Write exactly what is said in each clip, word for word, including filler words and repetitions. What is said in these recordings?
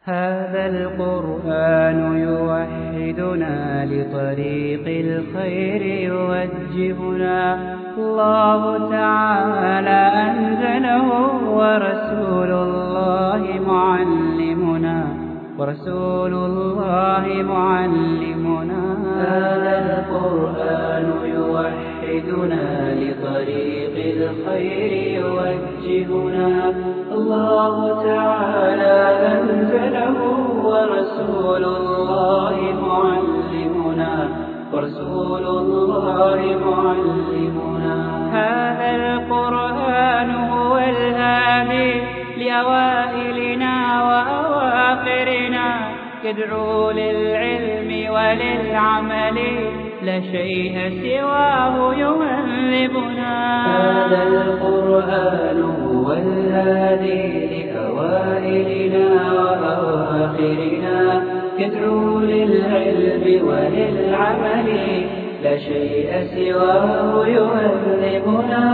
هذا القرآن يوحدنا لطريق الخير يوجهنا. الله تعالى أنزله ورسول الله معلمنا ورسول الله معلمنا. هذا القرآن يوحدنا لطريق الخير يوجهنا. الله تعالى أنزله ورسول الله معلمنا ورسول الله معلمنا. هذا القرآن هو الهادي لأوائلنا وأواخرنا، يدعو للعلم وللعمل، لا شيء سواه يهذبنا. هذا القرآن هو الهادي لأوائلنا وأواخرنا، يدعو للعلم وللعمل، لا شيء سواه يهذبنا.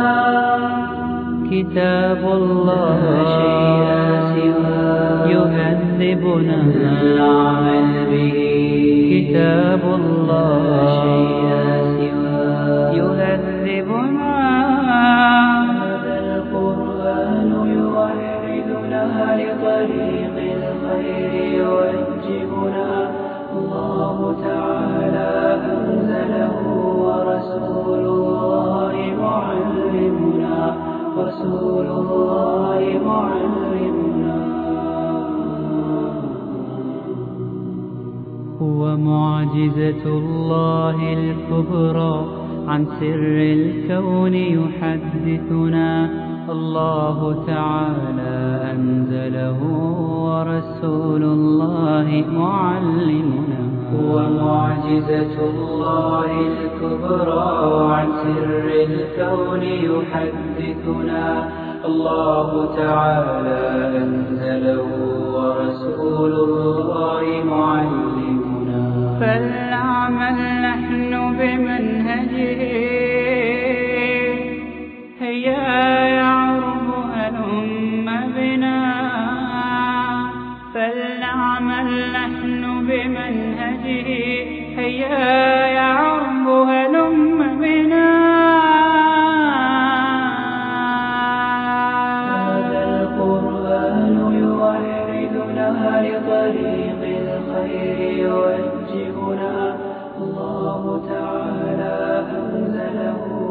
كتاب الله يهذبنا العمل به. كتاب الله يهذبنا. هذا القرآن يوحدنا لطريق الخير يوجهنا. الله تعالى أنزله ورسول الله معلمنا ورسول الله معلمنا. هو معجزة الله الكبرى، عن سر الكون يحدثنا. الله تعالى أنزله ورسول الله معلمنا. هو معجزة الله الكبرى، عن سر الكون يحدثنا. الله تعالى أنزله ورسول الله معلمنا. فلنعمل نحن بمنهجه، هيا يا عرب هلم بنا. فلنعمل نحن بمنهجه، هيا يا عرب هلم بنا. هذا القرآن يوحدنا لطريق الخير يوجهنا. الله تعالى أنزله